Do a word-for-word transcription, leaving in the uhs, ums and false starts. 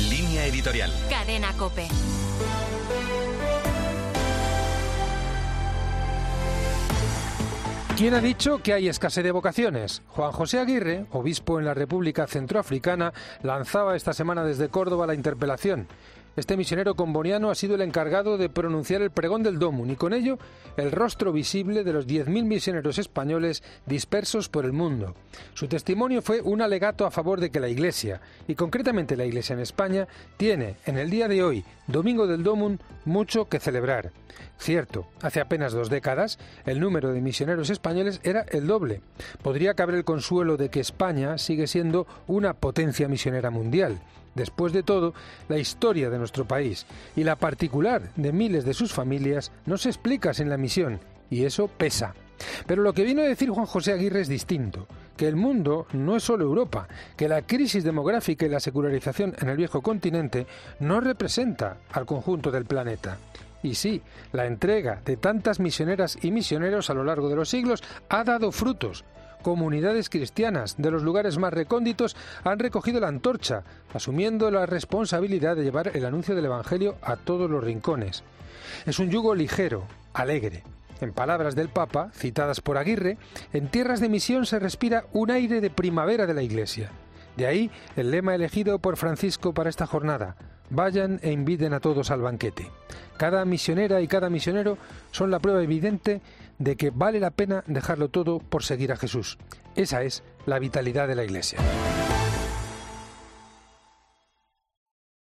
Línea editorial. Cadena COPE. ¿Quién ha dicho que hay escasez de vocaciones? Juan José Aguirre, obispo en la República Centroafricana, lanzaba esta semana desde Córdoba la interpelación. Este misionero comboniano ha sido el encargado de pronunciar el pregón del Domum y con ello el rostro visible de los diez mil misioneros españoles dispersos por el mundo. Su testimonio fue un alegato a favor de que la Iglesia, y concretamente la Iglesia en España, tiene en el día de hoy, Domingo del Domum, mucho que celebrar. Cierto, hace apenas dos décadas el número de misioneros españoles era el doble. Podría caber el consuelo de que España sigue siendo una potencia misionera mundial. Después de todo, la historia de nuestro país y la particular de miles de sus familias no se explica sin la misión, y eso pesa. Pero lo que vino a decir Juan José Aguirre es distinto, que el mundo no es solo Europa, que la crisis demográfica y la secularización en el viejo continente no representa al conjunto del planeta. Y sí, la entrega de tantas misioneras y misioneros a lo largo de los siglos ha dado frutos. Comunidades cristianas de los lugares más recónditos han recogido la antorcha, asumiendo la responsabilidad de llevar el anuncio del Evangelio a todos los rincones. Es un yugo ligero, alegre. En palabras del Papa, citadas por Aguirre, en tierras de misión se respira un aire de primavera de la Iglesia. De ahí el lema elegido por Francisco para esta jornada: vayan e inviten a todos al banquete. Cada misionera y cada misionero son la prueba evidente de que vale la pena dejarlo todo por seguir a Jesús. Esa es la vitalidad de la Iglesia.